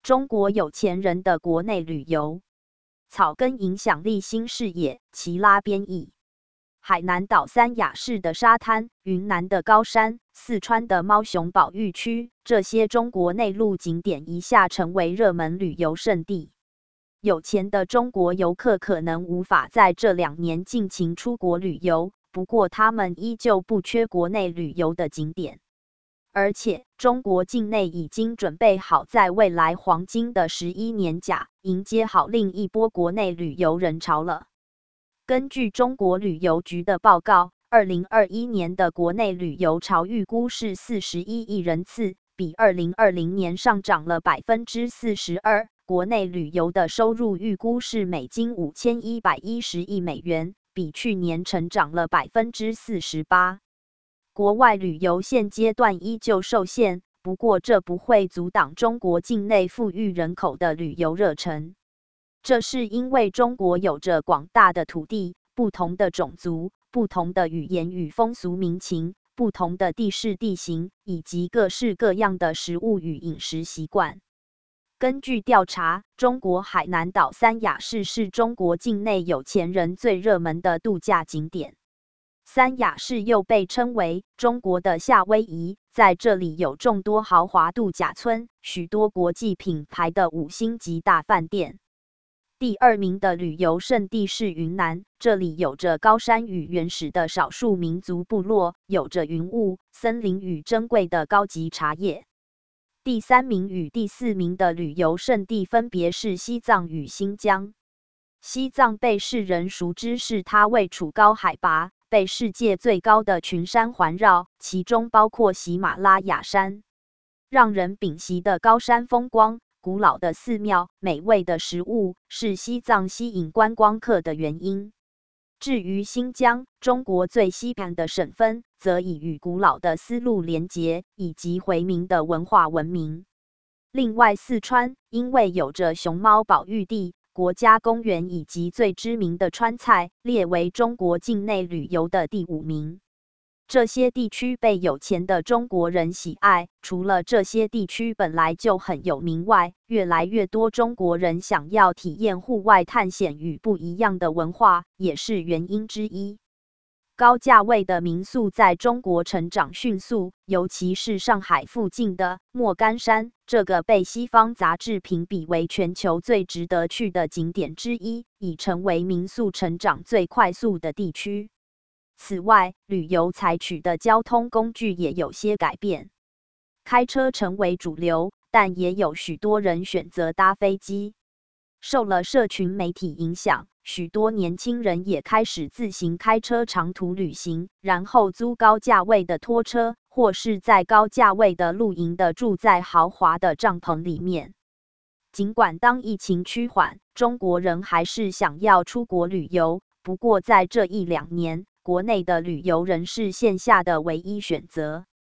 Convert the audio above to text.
中国有钱人的国内旅游，草根影响力新视野。齐拉编译。海南岛三亚市的沙滩、云南的高山、四川的猫熊保育区，这些中国内陆景点一下成为热门旅游胜地。有钱的中国游客可能无法在这2年尽情出国旅游，不过他们依旧不缺国内旅游的景点。而且，中国境内已经准备好在未来黄金的11年甲，迎接好另一波国内旅游人潮了。根据中国旅游局的报告，2021年的国内旅游潮预估是41亿人次，比2020年上涨了42%。国内旅游的收入预估是美金5110亿美元，比去年成长了48%。国外旅游现阶段依旧受限，不过这不会阻挡中国境内富裕人口的旅游热忱。这是因为中国有着广大的土地、不同的种族、不同的语言与风俗民情、不同的地势地形，以及各式各样的食物与饮食习惯。根据调查，中国海南岛三亚市是中国境内有钱人最热门的度假景点。三亚市又被称为中国的夏威夷，在这里有众多豪华度假村，许多国际品牌的5星级大饭店。第2名的旅游胜地是云南，这里有着高山与原始的少数民族部落，有着云雾、森林与珍贵的高级茶叶。第3名与第4名的旅游胜地分别是西藏与新疆。西藏被世人熟知是它位处高海拔，被世界最高的群山环绕，其中包括喜马拉雅山。让人屏息的高山风光、古老的寺庙、美味的食物，是西藏吸引观光客的原因。至于新疆，中国最西边的省份，则以与古老的丝路连结，以及回民的文化闻名。另外，四川因为有着熊猫保育地、国家公园以及最知名的川菜，列为中国境内旅游的第5名。这些地区被有钱的中国人喜爱，除了这些地区本来就很有名外，越来越多中国人想要体验户外探险与不一样的文化，也是原因之一。高价位的民宿在中国成长迅速，尤其是上海附近的莫干山，这个被西方杂志评比为全球最值得去的景点之一，已成为民宿成长最快速的地区。此外，旅游采取的交通工具也有些改变，开车成为主流，但也有许多人选择搭飞机。受了社群媒体影响，许多年轻人也开始自行开车长途旅行，然后租高价位的拖车，或是在高价位的露营的住在豪华的帐篷里面。尽管当疫情趋缓，中国人还是想要出国旅游，不过在这1-2年，国内的旅游仍是线下的唯一选择。